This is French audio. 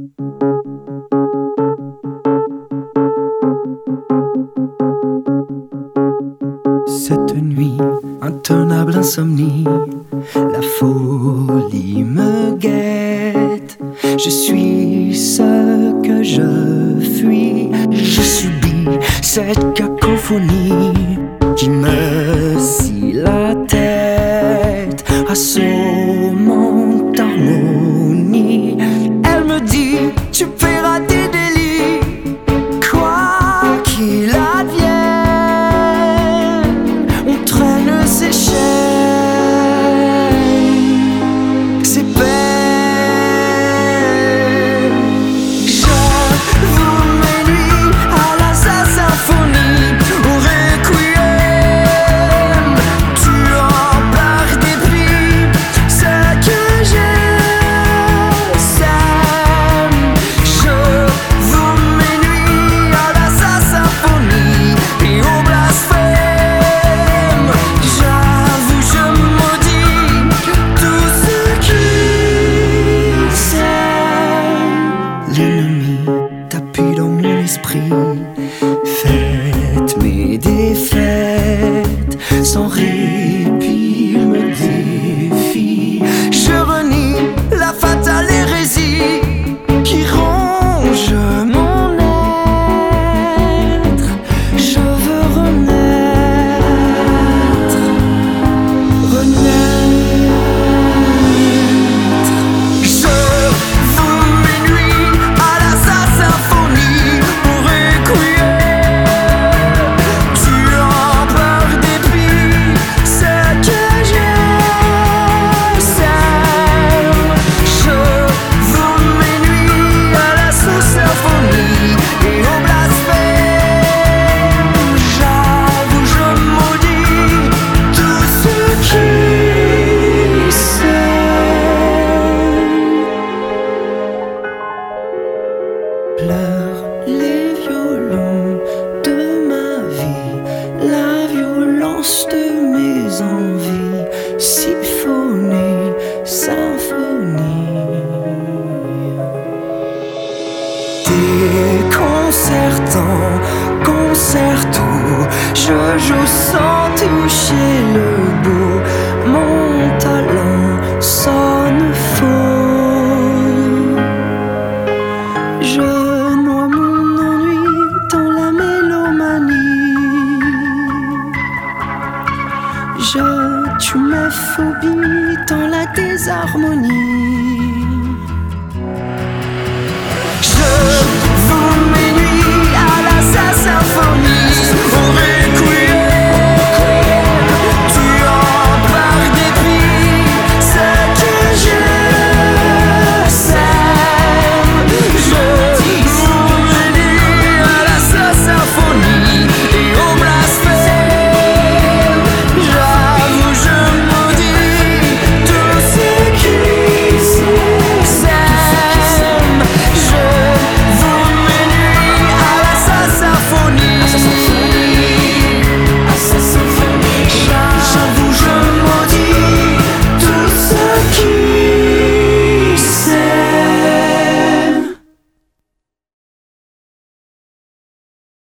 Cette nuit, intenable insomnie, la folie me guette. Je suis ce que je fuis, je subis cette cacophonie qui me scie la tête, assommant harmonie. Elle me dit, tu paieras tes délits, quoi qu'il advienne. On traîne ses chaînes, ses peines. J'avoue mes nuits à la symphonie, au requiem, tuant par dépit ce que j'aime. J'avoue mes nuits à la symphonie et au blasphème. J'avoue, je maudis tout ce qui s'aime. L'ennemi tapis dans mon esprit, faites mes défaites sans répit, il me défie. Je renie la fatale hérésie qui ronge mon être. Je veux renaître, renaître. Je voue mes nuits à la symphonie, au requiem, tuant par dépit ce que j'aime. Je voue mes nuits à la symphonie et au blasphème. J'avoue, je maudis tout ce qui pleurent les violons de ma vie, la violence de mes envies, symphonie, symphonie. Déconcertant, concerto, je joue sans toucher le bout, mon talent sort